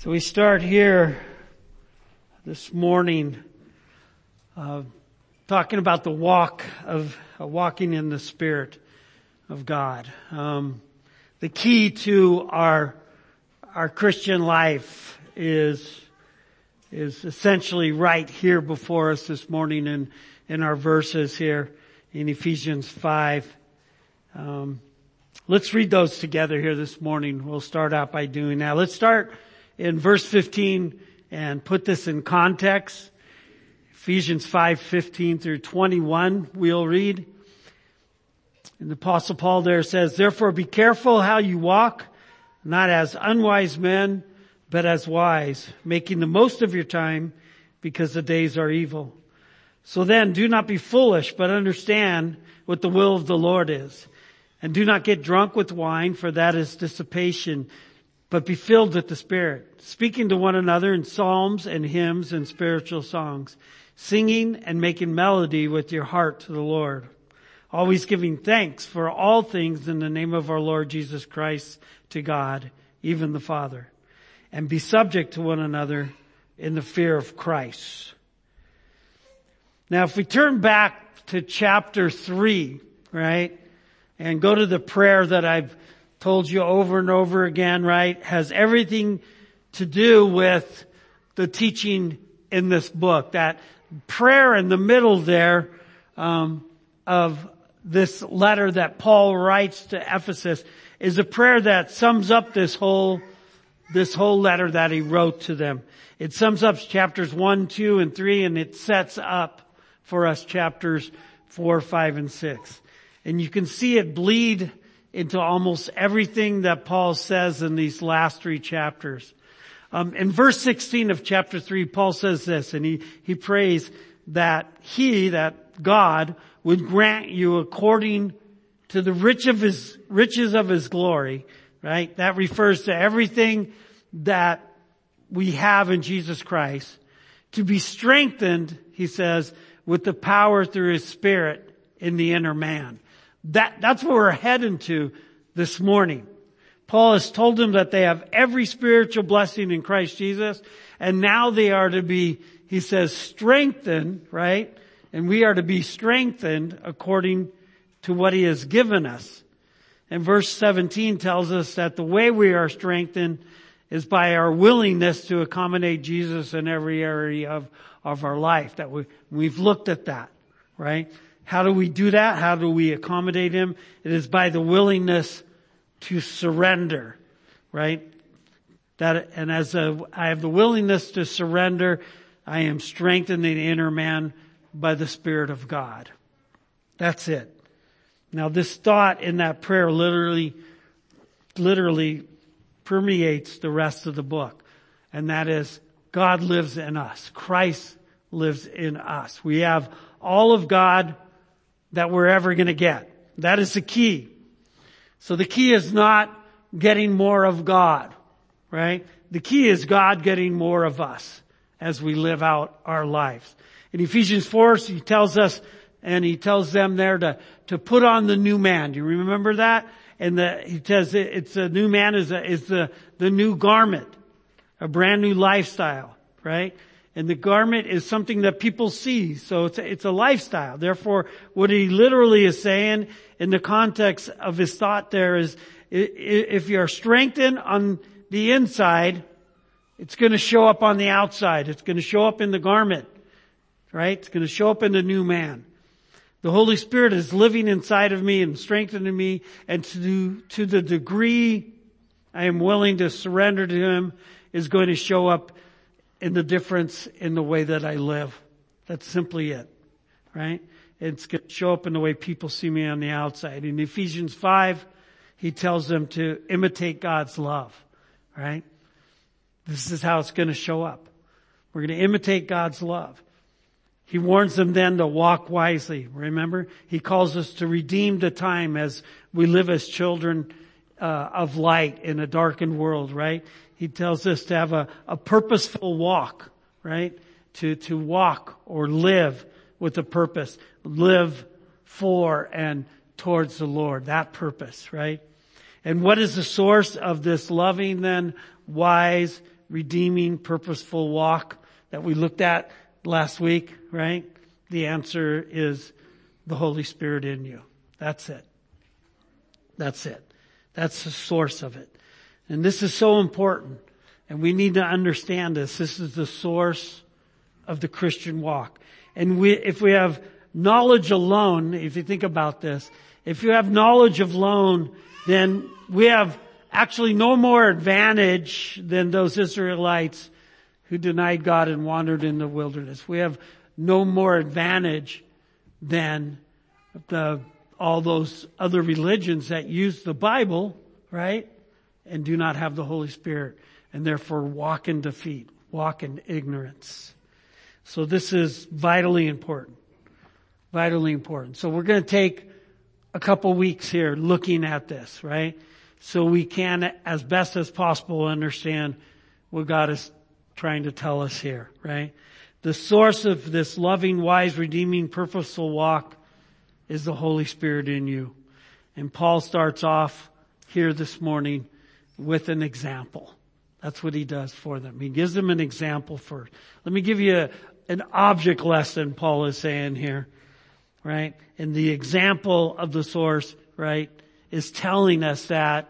So we start here this morning talking about the walking in the Spirit of God. The key to our Christian life is essentially right here before us this morning in our verses here in Ephesians 5. Let's read those together here this morning. We'll start out by doing that. Let's start in verse 15 and put this in context. Ephesians 5:15 through 21 we'll read. And the Apostle Paul there says, "Therefore be careful how you walk, not as unwise men, but as wise, making the most of your time, because the days are evil. So then do not be foolish, but understand what the will of the Lord is. And do not get drunk with wine, for that is dissipation, but be filled with the Spirit, speaking to one another in psalms and hymns and spiritual songs, singing and making melody with your heart to the Lord, always giving thanks for all things in the name of our Lord Jesus Christ to God, even the Father. And be subject to one another in the fear of Christ." Now if we turn back to chapter 3, right, and go to the prayer that I've told you over and over again, right, has everything to do with the teaching in this book. That prayer in the middle there of this letter that Paul writes to Ephesus is a prayer that sums up this whole letter that he wrote to them. It sums up chapters 1, 2, and 3, and it sets up for us chapters 4, 5, and 6. And you can see it bleed into almost everything that Paul says in these last 3 chapters. In verse 16 of chapter 3, Paul says this, and he prays that God would grant you according to the riches of His glory, right? That refers to everything that we have in Jesus Christ, to be strengthened, he says, with the power through His Spirit in the inner man. That's what we're heading to this morning. Paul has told them that they have every spiritual blessing in Christ Jesus, and now they are to be, he says, strengthened, right? And we are to be strengthened according to what He has given us. And verse 17 tells us that the way we are strengthened is by our willingness to accommodate Jesus in every area of our life. That we've looked at that, right? How do we do that? How do we accommodate Him? It is by the willingness to surrender, right? And as I have the willingness to surrender, I am strengthened in the inner man by the Spirit of God. That's it. Now this thought in that prayer literally permeates the rest of the book. And that is, God lives in us. Christ lives in us. We have all of God that we're ever going to get. That is the key. So the key is not getting more of God, right? The key is God getting more of us as we live out our lives. In Ephesians 4, he tells us, and he tells them there to put on the new man. Do you remember that? And he says it's a new man is the new garment, a brand new lifestyle, right? And the garment is something that people see. So it's a lifestyle. Therefore, what he literally is saying in the context of his thought there is, if you're strengthened on the inside, it's going to show up on the outside. It's going to show up in the garment, right? It's going to show up in the new man. The Holy Spirit is living inside of me and strengthening me. And to the degree I am willing to surrender to Him is going to show up in the difference in the way that I live. That's simply it, right? It's going to show up in the way people see me on the outside. In Ephesians 5, he tells them to imitate God's love, right? This is how it's going to show up. We're going to imitate God's love. He warns them then to walk wisely. Remember? He calls us to redeem the time as we live as children of light in a darkened world, right? He tells us to have a purposeful walk, right? To walk or live with a purpose. Live for and towards the Lord. That purpose, right? And what is the source of this loving then, wise, redeeming, purposeful walk that we looked at last week, right? The answer is the Holy Spirit in you. That's it. That's it. That's the source of it. And this is so important. And we need to understand this. This is the source of the Christian walk. And if we have knowledge alone, if you think about this, if you have knowledge alone, then we have actually no more advantage than those Israelites who denied God and wandered in the wilderness. We have no more advantage than all those other religions that use the Bible, right? And do not have the Holy Spirit, and therefore walk in defeat, walk in ignorance. So this is vitally important. Vitally important. So we're going to take a couple weeks here looking at this, right? So we can, as best as possible, understand what God is trying to tell us here, right? The source of this loving, wise, redeeming, purposeful walk is the Holy Spirit in you. And Paul starts off here this morning with an example. That's what he does for them. He gives them an example first. Let me give you an object lesson Paul is saying here, right? And the example of the source, right, is telling us that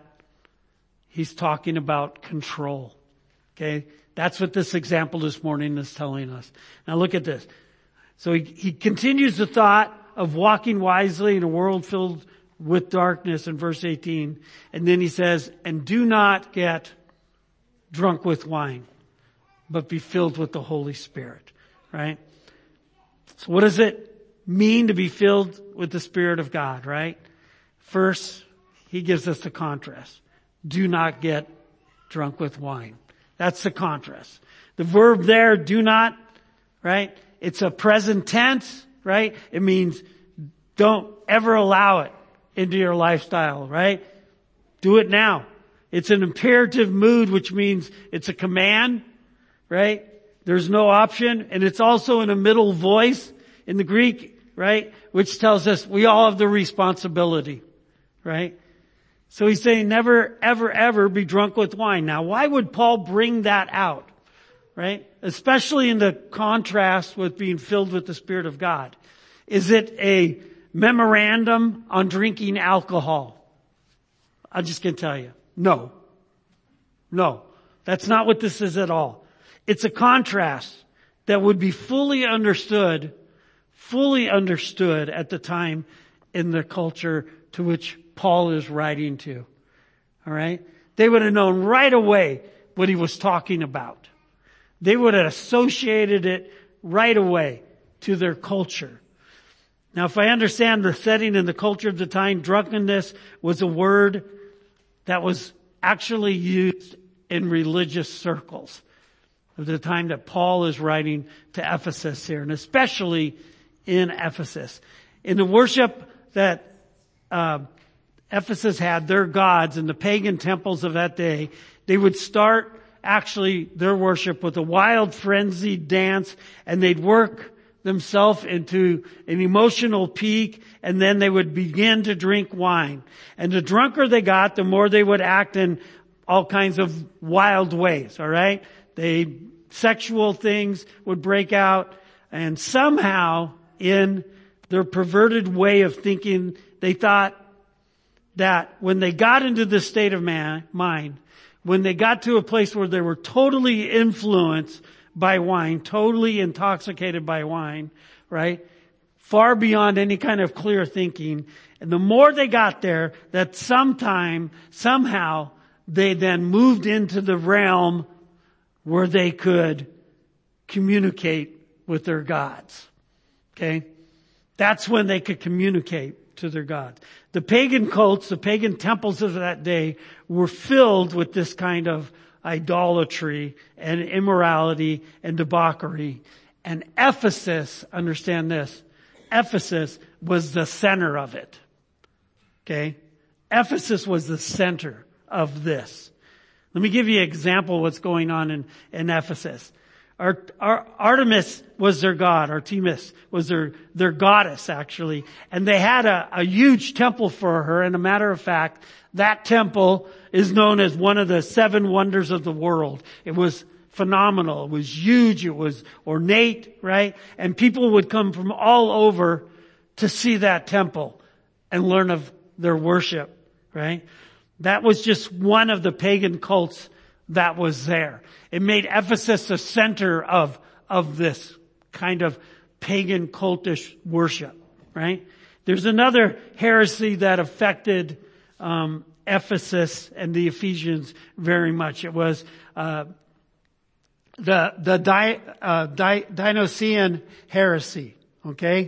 he's talking about control. Okay? That's what this example this morning is telling us. Now look at this. So he continues the thought of walking wisely in a world filled with darkness in verse 18. And then he says, and do not get drunk with wine, but be filled with the Holy Spirit. Right? So what does it mean to be filled with the Spirit of God, right? First, he gives us the contrast. Do not get drunk with wine. That's the contrast. The verb there, do not, right? It's a present tense, right? It means don't ever allow it into your lifestyle, right? Do it now. It's an imperative mood, which means it's a command, right? There's no option. And it's also in a middle voice in the Greek, right? Which tells us we all have the responsibility, right? So he's saying never, ever, ever be drunk with wine. Now, why would Paul bring that out, right? Especially in the contrast with being filled with the Spirit of God. Is it a memorandum on drinking alcohol? I'm just going to tell you. No. No. That's not what this is at all. It's a contrast that would be fully understood at the time in the culture to which Paul is writing to. All right? They would have known right away what he was talking about. They would have associated it right away to their culture. Now, if I understand the setting and the culture of the time, drunkenness was a word that was actually used in religious circles of the time that Paul is writing to Ephesus here, and especially in Ephesus. In the worship that Ephesus had, their gods and the pagan temples of that day, they would start actually their worship with a wild frenzied dance, and they'd work themselves into an emotional peak, and then they would begin to drink wine. And the drunker they got, the more they would act in all kinds of wild ways, all right? Sexual things would break out, and somehow in their perverted way of thinking, they thought that when they got into this state of mind, when they got to a place where they were totally influenced by wine, totally intoxicated by wine, right? Far beyond any kind of clear thinking. And the more they got there, that somehow, they then moved into the realm where they could communicate with their gods. Okay? That's when they could communicate to their gods. The pagan cults, the pagan temples of that day were filled with this kind of idolatry and immorality and debauchery. And Ephesus, understand this, Ephesus was the center of it. Okay? Ephesus was the center of this. Let me give you an example of what's going on in Ephesus. Artemis was their god. Artemis was their goddess, actually. And they had a huge temple for her. And a matter of fact, that temple is known as one of the 7 wonders of the world. It was phenomenal. It was huge. It was ornate, right? And people would come from all over to see that temple and learn of their worship, right? That was just one of the pagan cults that was there. It made Ephesus a center of this kind of pagan cultish worship, right? There's another heresy that affected Ephesus and the Ephesians very much. It was the Dionysian heresy. Okay,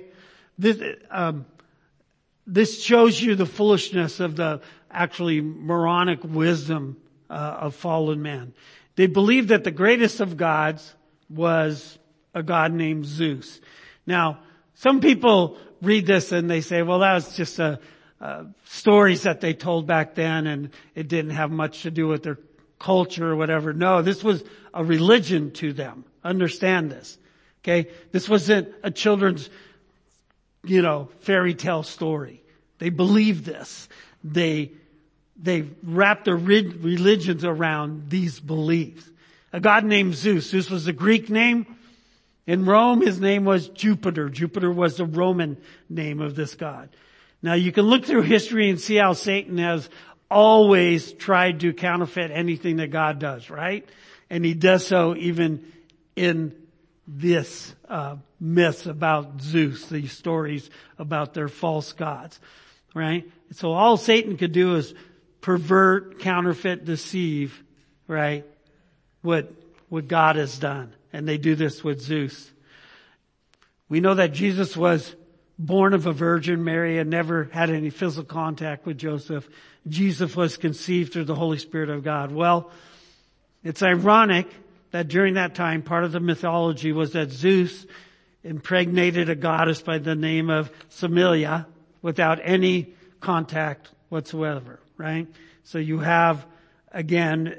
this shows you the foolishness of the actually moronic wisdom of fallen man. They believed that the greatest of gods was a god named Zeus. Now, some people read this and they say, well, that was just stories that they told back then and it didn't have much to do with their culture or whatever. No, this was a religion to them. Understand this. Okay? This wasn't a children's, fairy tale story. They believed this. They wrapped their religions around these beliefs. A god named Zeus. Zeus was a Greek name. In Rome, his name was Jupiter. Jupiter was the Roman name of this god. Now you can look through history and see how Satan has always tried to counterfeit anything that God does, right? And he does so even in this myths about Zeus, these stories about their false gods, right? So all Satan could do is pervert, counterfeit, deceive, right? What God has done. And they do this with Zeus. We know that Jesus was born of a virgin. Mary had never had any physical contact with Joseph. Jesus was conceived through the Holy Spirit of God. Well, it's ironic that during that time, part of the mythology was that Zeus impregnated a goddess by the name of Semele without any contact whatsoever, right? So you have, again,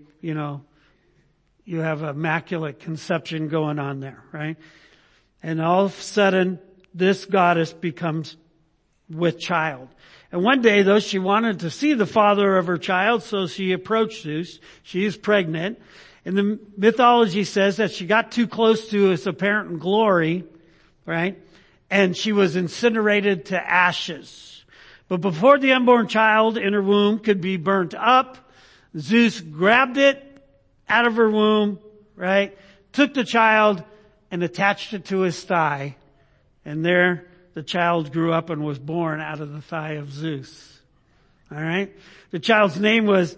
you have immaculate conception going on there, right? And all of a sudden, this goddess becomes with child. And one day, though, she wanted to see the father of her child, so she approached Zeus. She is pregnant. And the mythology says that she got too close to his apparent glory, right? And she was incinerated to ashes. But before the unborn child in her womb could be burnt up, Zeus grabbed it out of her womb, right? Took the child and attached it to his thigh. And there the child grew up and was born out of the thigh of Zeus. All right? The child's name was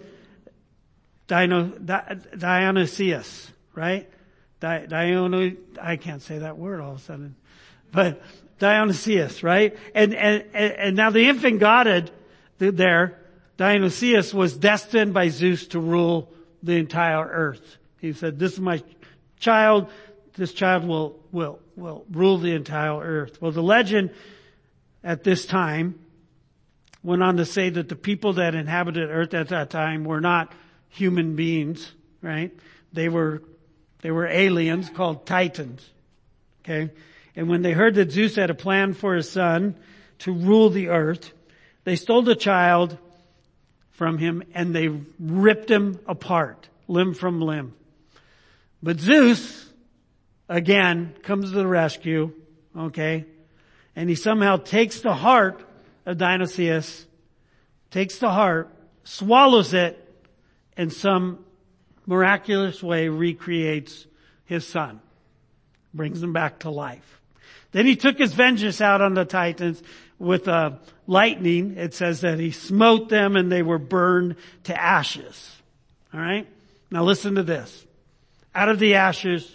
Dionysius, right? I can't say that word all of a sudden. But Dionysius, right? And now the infant god there, Dionysius, was destined by Zeus to rule the entire earth. He said, this is my child. This child will rule the entire earth. Well, the legend at this time went on to say that the people that inhabited earth at that time were not human beings, right? They were aliens called Titans. Okay? And when they heard that Zeus had a plan for his son to rule the earth, they stole the child from him and they ripped him apart, limb from limb. But Zeus, again, comes to the rescue, okay? And he somehow takes the heart of Dionysius, takes the heart, swallows it, and some miraculous way recreates his son. Brings him back to life. Then he took his vengeance out on the Titans with lightning. It says that he smote them and they were burned to ashes. All right? Now listen to this. Out of the ashes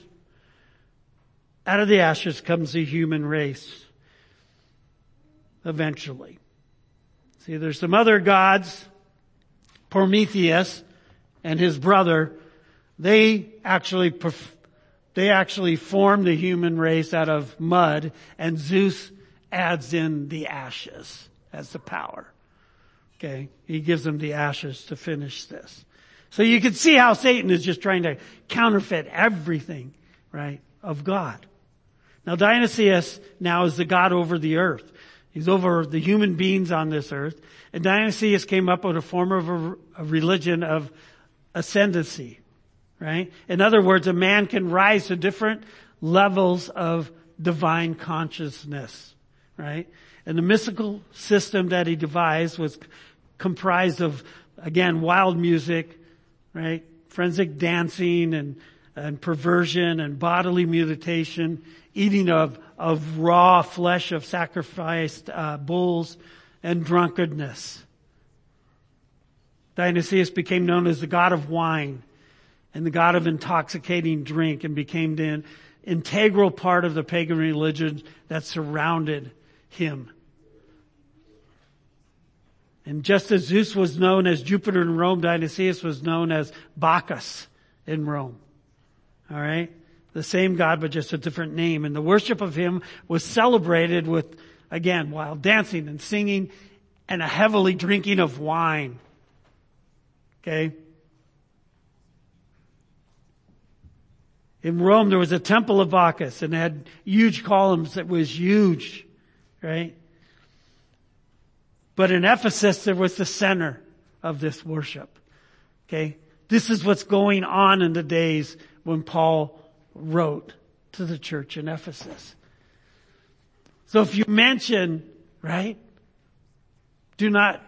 comes the human race. Eventually. See, there's some other gods. Prometheus and his brother, they actually formed the human race out of mud, and Zeus adds in the ashes as the power. Okay? He gives them the ashes to finish this. So you can see how Satan is just trying to counterfeit everything right, of God. Now Dionysius now is the god over the earth. He's over the human beings on this earth. And Dionysius came up with a form of a religion of ascendancy, right? In other words, a man can rise to different levels of divine consciousness, right? And the mystical system that he devised was comprised of, again, wild music, right? Forensic dancing and perversion and bodily mutilation, eating of raw flesh of sacrificed bulls, and drunkenness. Dionysius became known as the god of wine and the god of intoxicating drink, and became the integral part of the pagan religion that surrounded him. And just as Zeus was known as Jupiter in Rome, Dionysius was known as Bacchus in Rome. All right? The same God, but just a different name. And the worship of him was celebrated with, again, wild dancing and singing and a heavily drinking of wine. Okay? In Rome, there was a temple of Bacchus, and it had huge columns that was huge, right? But in Ephesus, there was the center of this worship. Okay? This is what's going on in the days when Paul wrote to the church in Ephesus. So if you mention, right, do not,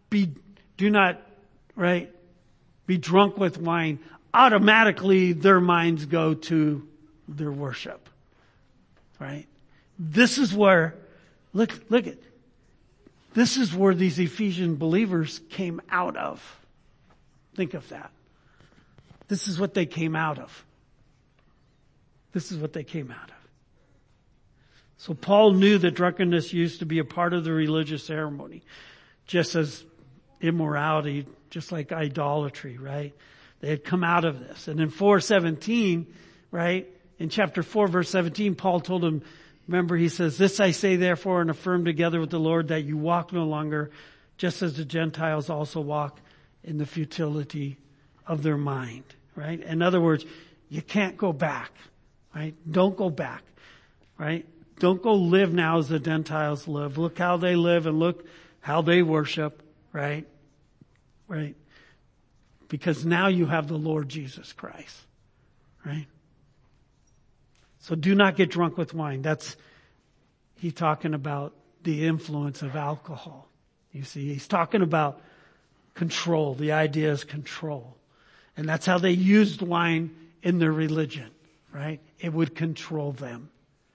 right, be drunk with wine, automatically their minds go to their worship. Right? This is where, look at, this is where these Ephesian believers came out of. Think of that. This is what they came out of. This is what they came out of. So Paul knew that drunkenness used to be a part of the religious ceremony, just as immorality, just like idolatry, right? They had come out of this. And in 4:17, right, in chapter 4, verse 17, Paul told them, remember, he says, "This I say therefore and affirm together with the Lord, that you walk no longer just as the Gentiles also walk in the futility of their mind." Right? In other words, you can't go back. Right? Don't go back. Right? Don't go live now as the Gentiles live. Look how they live and look how they worship. Right? Right? Because now you have the Lord Jesus Christ. Right? So do not get drunk with wine. He's talking about the influence of alcohol. You see, he's talking about control. The idea is control. And that's how they used wine in their religion, right? It would control them.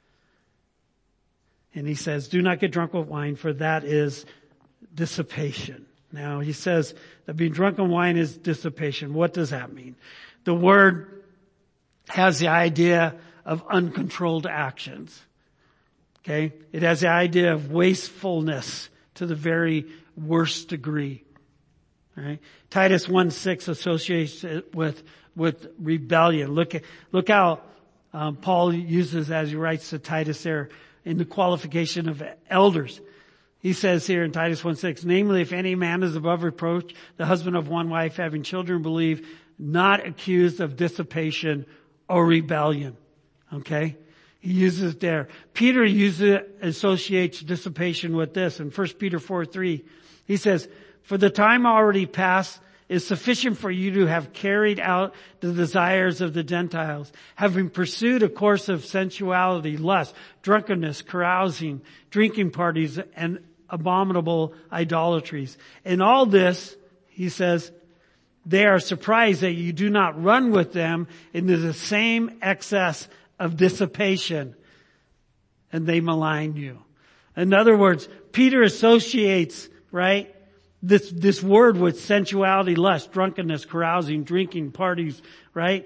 And he says, do not get drunk with wine, for that is dissipation. Now, he says that being drunk on wine is dissipation. What does that mean? The word has the idea of uncontrolled actions. Okay? It has the idea of wastefulness to the very worst degree. All right? Titus 1:6 associates it with rebellion. Look how Paul uses, as he writes to Titus there, in the qualification of elders. He says here in Titus 1:6, namely, if any man is above reproach, the husband of one wife, having children, believe, not accused of dissipation or rebellion. Okay? He uses it there. Peter associates dissipation with this. In 1 Peter 4:3, he says, for the time already past is sufficient for you to have carried out the desires of the Gentiles, having pursued a course of sensuality, lust, drunkenness, carousing, drinking parties, and abominable idolatries. In all this, he says, they are surprised that you do not run with them into the same excess of dissipation, and they malign you. In other words, Peter associates, right, this word with sensuality, lust, drunkenness, carousing, drinking, parties, right?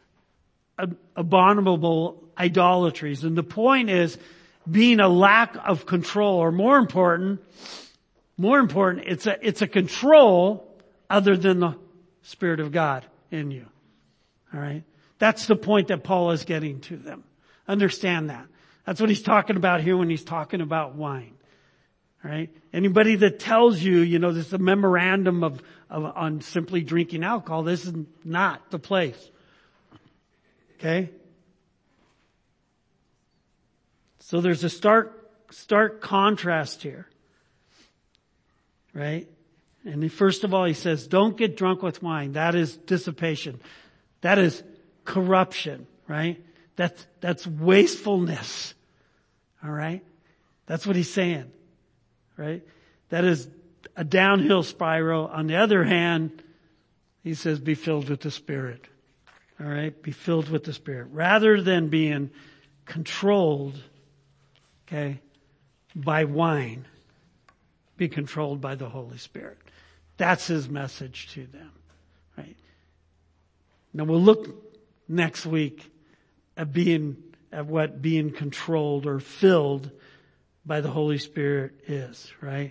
Abominable idolatries. And the point is being a lack of control, or more important, it's a control other than the Spirit of God in you. All right? That's the point that Paul is getting to them. Understand that. That's what he's talking about here when he's talking about wine. Right? Anybody that tells you, this is a memorandum on simply drinking alcohol, this is not the place. Okay? So there's a stark contrast here. Right? And first of all, he says, don't get drunk with wine. That is dissipation. That is corruption, right? That's wastefulness. All right? That's what he's saying, right? That is a downhill spiral. On the other hand, he says, be filled with the Spirit. All right? Be filled with the Spirit. Rather than being controlled, okay, by wine, be controlled by the Holy Spirit. That's his message to them, right? Now we'll look next week at what being controlled or filled by the Holy Spirit is, right?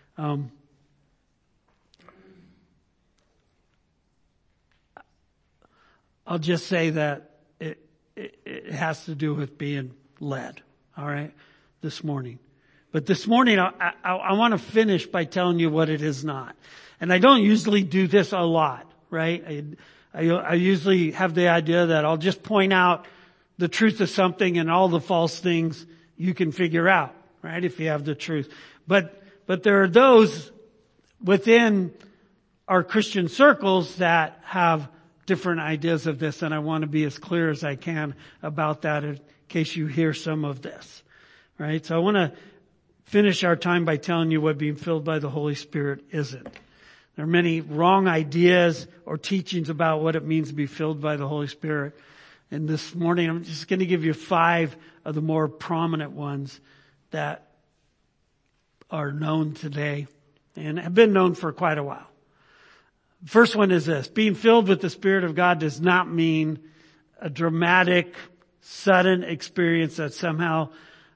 I'll just say that it has to do with being led, all right, this morning. But this morning, I want to finish by telling you what it is not. And I don't usually do this a lot, right? I usually have the idea that I'll just point out the truth of something and all the false things you can figure out, right? If you have the truth. But there are those within our Christian circles that have different ideas of this, and I want to be as clear as I can about that in case you hear some of this, right? So I want to finish our time by telling you what being filled by the Holy Spirit isn't. There are many wrong ideas or teachings about what it means to be filled by the Holy Spirit. And this morning I'm just going to give you 5 of the more prominent ones that are known today and have been known for quite a while. First one is this: being filled with the Spirit of God does not mean a dramatic, sudden experience that somehow,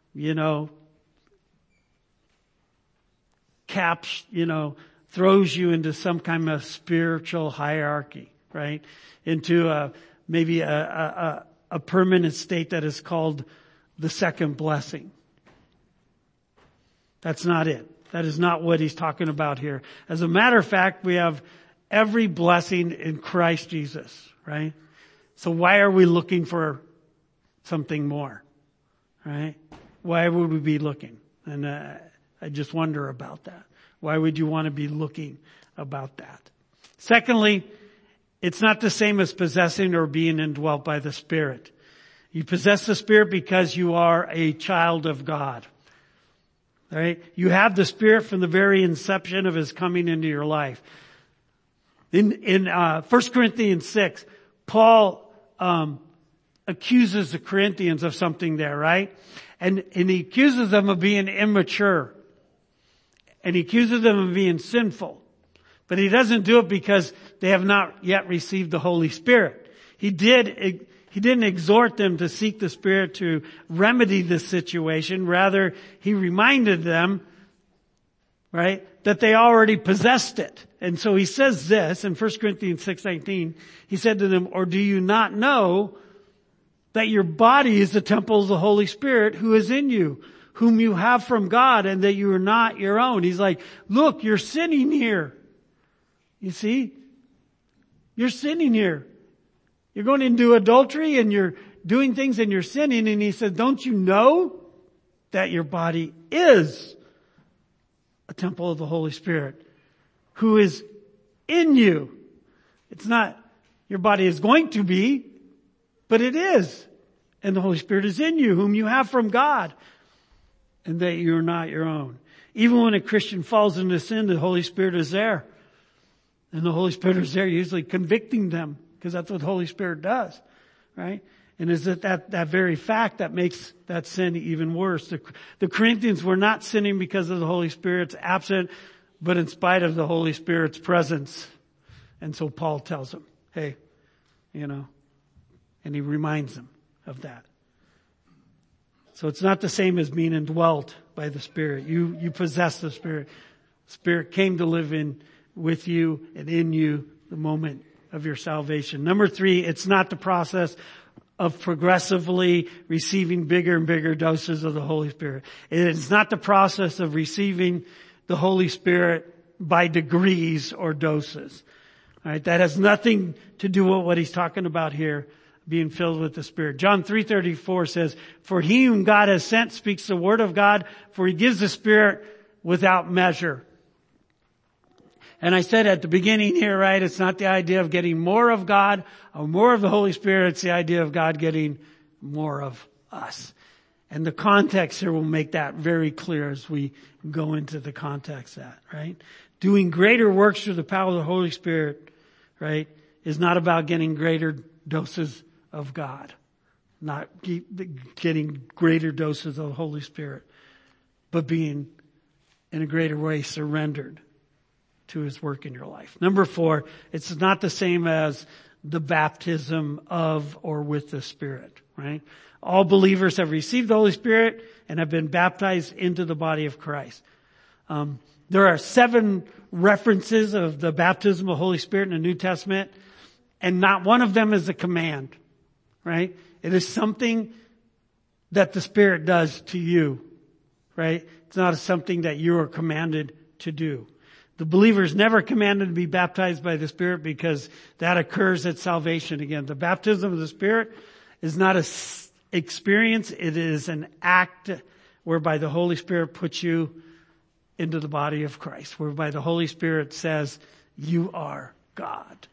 throws you into some kind of spiritual hierarchy, right? Into maybe a permanent state that is called the second blessing. That's not it. That is not what he's talking about here. As a matter of fact, we have every blessing in Christ Jesus, right? So why are we looking for something more, right? Why would we be looking? And I just wonder about that. Why would you want to be looking about that? Secondly, it's not the same as possessing or being indwelt by the Spirit. You possess the Spirit because you are a child of God. Right? You have the Spirit from the very inception of His coming into your life. In 1 Corinthians 6, Paul accuses the Corinthians of something there, right? And he accuses them of being immature. And he accuses them of being sinful. But he doesn't do it because they have not yet received the Holy Spirit. He didn't exhort them to seek the Spirit to remedy this situation. Rather, he reminded them, right, that they already possessed it. And so he says this in 1 Corinthians 6:19. He said to them, "Or do you not know that your body is the temple of the Holy Spirit who is in you, whom you have from God, and that you are not your own?" He's like, look, you're sinning here. You see? You're sinning here. You're going into adultery and you're doing things and you're sinning. And he said, don't you know that your body is a temple of the Holy Spirit who is in you? It's not your body is going to be, but it is. And the Holy Spirit is in you, whom you have from God, and that you're not your own. Even when a Christian falls into sin, the Holy Spirit is there. And the Holy Spirit is there usually convicting them, because that's what the Holy Spirit does, right? And is it that very fact that makes that sin even worse? The Corinthians were not sinning because of the Holy Spirit's absent, but in spite of the Holy Spirit's presence. And so Paul tells them, hey, and he reminds them of that. So it's not the same as being indwelt by the Spirit. You possess the Spirit. The Spirit came to live with you and in you the moment of your salvation. Number 3, it's not the process of progressively receiving bigger and bigger doses of the Holy Spirit. It's not the process of receiving the Holy Spirit by degrees or doses. All right, that has nothing to do with what he's talking about here being filled with the Spirit. John 3:34 says, "For he whom God has sent speaks the word of God, for he gives the Spirit without measure." And I said at the beginning here, right, it's not the idea of getting more of God or more of the Holy Spirit. It's the idea of God getting more of us. And the context here will make that very clear as we go into the context of that, right? Doing greater works through the power of the Holy Spirit, right, is not about getting greater doses of God. Not getting greater doses of the Holy Spirit, but being in a greater way surrendered to His work in your life. Number 4, it's not the same as the baptism of or with the Spirit, right? All believers have received the Holy Spirit and have been baptized into the body of Christ. There are 7 references of the baptism of the Holy Spirit in the New Testament, and not one of them is a command, right? It is something that the Spirit does to you, right? It's not something that you are commanded to do. The believer is never commanded to be baptized by the Spirit because that occurs at salvation again. The baptism of the Spirit is not an experience. It is an act whereby the Holy Spirit puts you into the body of Christ, whereby the Holy Spirit says, you are God.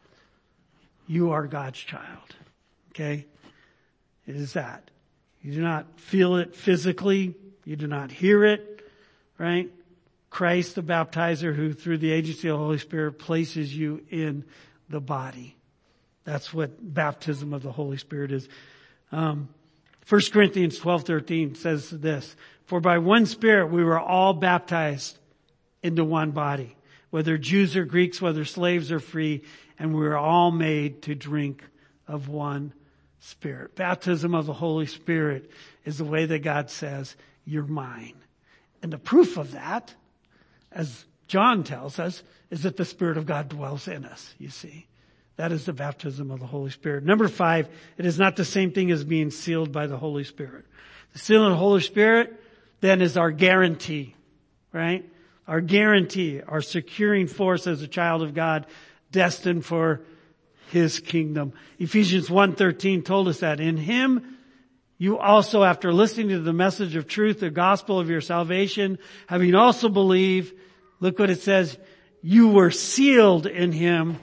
You are God's child. Okay? It is that. You do not feel it physically. You do not hear it, right? Christ, the baptizer, who through the agency of the Holy Spirit places you in the body. That's what baptism of the Holy Spirit is. 1 Corinthians 12:13 says this, "For by one Spirit we were all baptized into one body, whether Jews or Greeks, whether slaves or free, and we were all made to drink of one Spirit." Baptism of the Holy Spirit is the way that God says, you're mine. And the proof of that, as John tells us, is that the Spirit of God dwells in us, you see. That is the baptism of the Holy Spirit. Number 5, it is not the same thing as being sealed by the Holy Spirit. The seal of the Holy Spirit then is our guarantee, right? Our guarantee, our securing force as a child of God, destined for His kingdom. Ephesians 1:13 told us that in Him, you also, after listening to the message of truth, the gospel of your salvation, having also believed, look what it says, you were sealed in Him.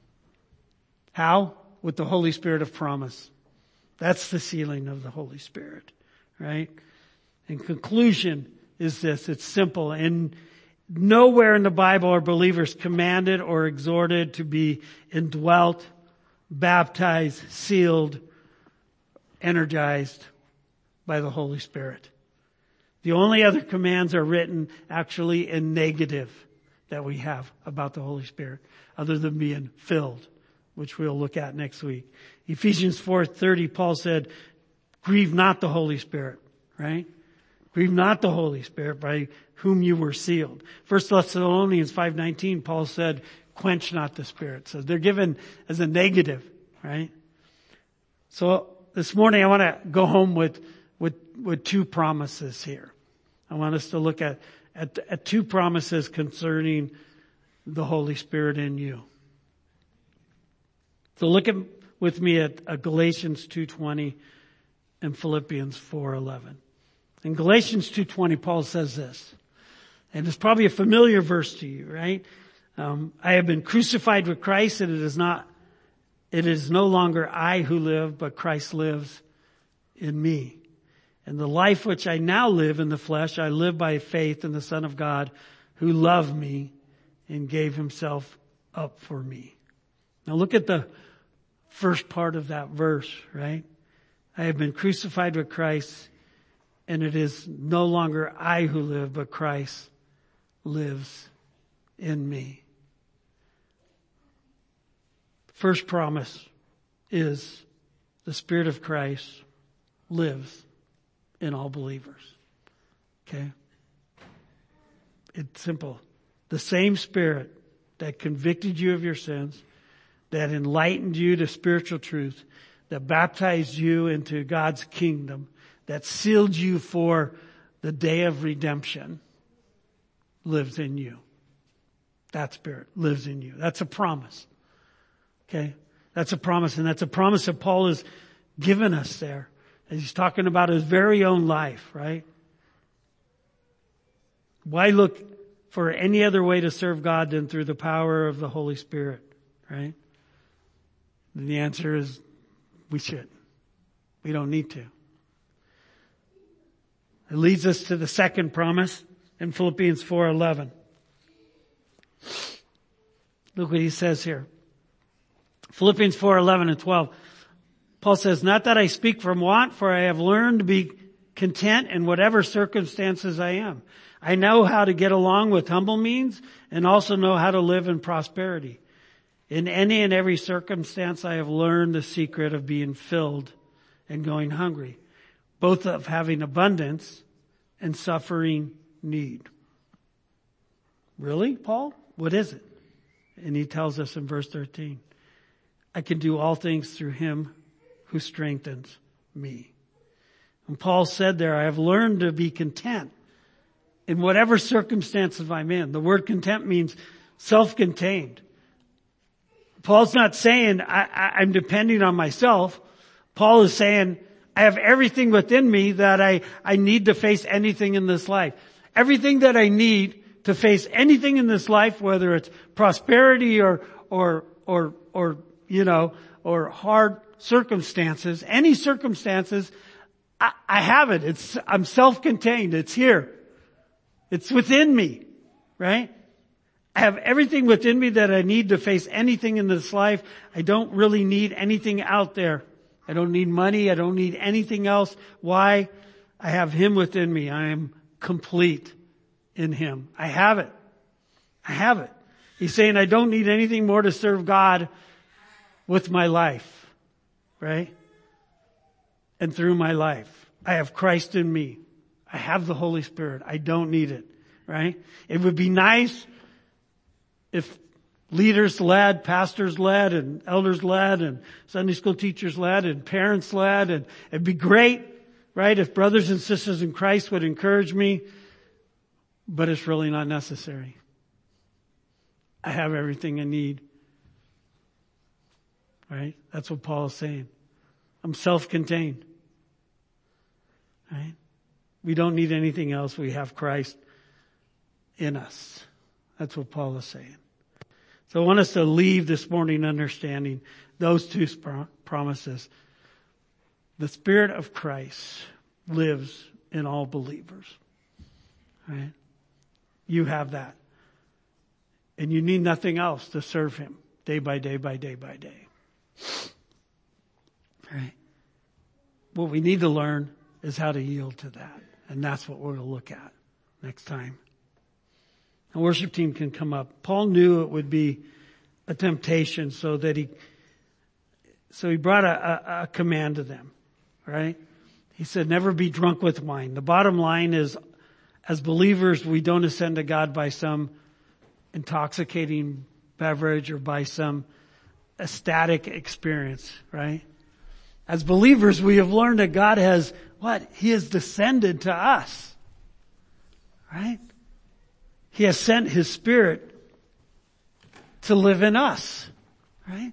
How? With the Holy Spirit of promise. That's the sealing of the Holy Spirit, right? In conclusion is this, it's simple. And nowhere in the Bible are believers commanded or exhorted to be indwelt, baptized, sealed, energized by the Holy Spirit. The only other commands are written actually in negative that we have about the Holy Spirit, other than being filled, which we'll look at next week. Ephesians 4:30, Paul said, grieve not the Holy Spirit, right? Grieve not the Holy Spirit by whom you were sealed. 1 Thessalonians 5:19, Paul said, quench not the Spirit. So they're given as a negative, right? So this morning I want to go home with 2 promises here. I want us to look at 2 promises concerning the Holy Spirit in you. So look with me at Galatians 2:20 and Philippians 4:11. In Galatians 2:20, Paul says this, and it's probably a familiar verse to you, right? I have been crucified with Christ, and it is no longer I who live, but Christ lives in me. And the life which I now live in the flesh, I live by faith in the Son of God, who loved me and gave Himself up for me. Now look at the first part of that verse, right? I have been crucified with Christ, and it is no longer I who live, but Christ lives in me. First promise is the Spirit of Christ lives in all believers. Okay? It's simple. The same Spirit that convicted you of your sins, that enlightened you to spiritual truth, that baptized you into God's kingdom, that sealed you for the day of redemption, lives in you. That Spirit lives in you. That's a promise. Okay? That's a promise, and that's a promise that Paul is given us there. And he's talking about his very own life, right? Why look for any other way to serve God than through the power of the Holy Spirit, right? And the answer is we should. We don't need to. It leads us to the second promise in Philippians 4:11. Look what he says here. Philippians 4:11 and 12. Paul says, not that I speak from want, for I have learned to be content in whatever circumstances I am. I know how to get along with humble means and also know how to live in prosperity. In any and every circumstance, I have learned the secret of being filled and going hungry, both of having abundance and suffering need. Really, Paul? What is it? And he tells us in verse 13, I can do all things through him who strengthens me. And Paul said there, I have learned to be content in whatever circumstances I'm in. The word content means self-contained. Paul's not saying I'm depending on myself. Paul is saying I have everything within me that I need to face anything in this life. Everything that I need to face anything in this life, whether it's prosperity or hard circumstances, any circumstances, I have it. I'm self-contained. It's here. It's within me, right? I have everything within me that I need to face anything in this life. I don't really need anything out there. I don't need money. I don't need anything else. Why? I have him within me. I am complete in him. I have it. I have it. He's saying I don't need anything more to serve God with my life. Right? And through my life. I have Christ in me. I have the Holy Spirit. I don't need it. Right? It would be nice if leaders led, pastors led, and elders led, and Sunday school teachers led, and parents led, and it'd be great, right, if brothers and sisters in Christ would encourage me, but it's really not necessary. I have everything I need. Right? That's what Paul is saying. I'm self-contained. Right? We don't need anything else. We have Christ in us. That's what Paul is saying. So I want us to leave this morning understanding those two promises. The Spirit of Christ lives in all believers. Right? You have that. And you need nothing else to serve him day by day by day by day. Right? What we need to learn is how to yield to that. And that's what we're going to look at next time. The worship team can come up. Paul knew it would be a temptation, so he brought a command to them. Right? He said, never be drunk with wine. The bottom line is, as believers, we don't ascend to God by some intoxicating beverage or by some ecstatic experience, right? As believers, we have learned that God has what? He has descended to us, right? He has sent his Spirit to live in us, right?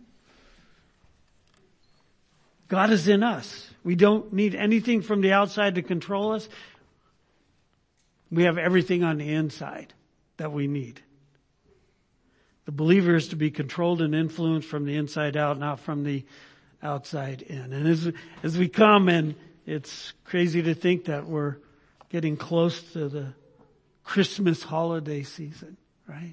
God is in us. We don't need anything from the outside to control us. We have everything on the inside that we need. The believer is to be controlled and influenced from the inside out, not from the outside in. And as we come, and it's crazy to think that we're getting close to the Christmas holiday season, right?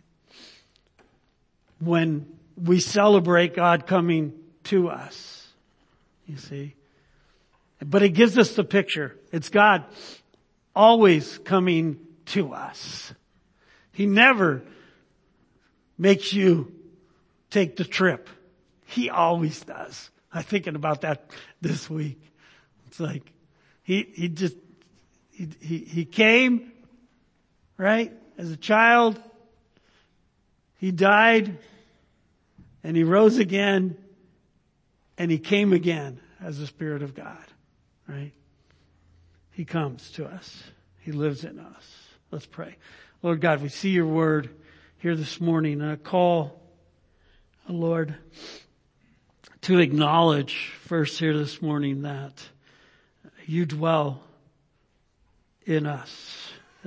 When we celebrate God coming to us, you see. But it gives us the picture. It's God always coming to us. He never makes you take the trip. He always does. I'm thinking about that this week. It's like, he came, right, as a child. He died, and he rose again, and he came again as the Spirit of God, right? He comes to us. He lives in us. Let's pray. Lord God, we see your word here this morning, and a call, Lord, to acknowledge first here this morning that you dwell in us,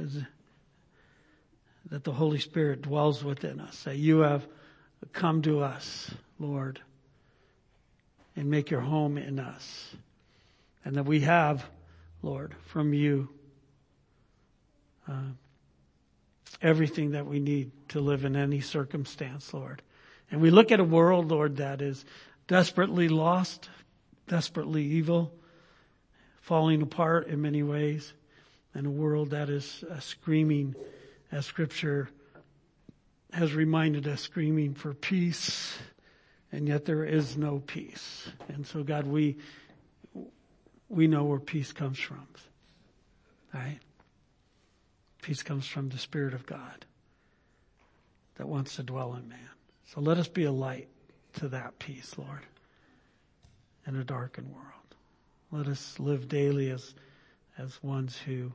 that the Holy Spirit dwells within us, that you have come to us, Lord, and make your home in us. And that we have, Lord, from you, everything that we need to live in any circumstance, Lord. And we look at a world, Lord, that is desperately lost, desperately evil, falling apart in many ways, and a world that is screaming, as Scripture has reminded us, screaming for peace, and yet there is no peace. And so, God, we know where peace comes from, right? Peace comes from the Spirit of God that wants to dwell in man. So let us be a light to that peace, Lord, in a darkened world. Let us live daily as ones who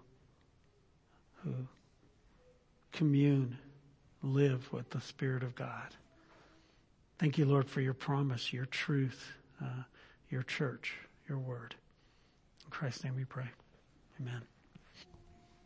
commune, live with the Spirit of God. Thank you, Lord, for your promise, your truth, your church, your word. In Christ's name we pray. Amen.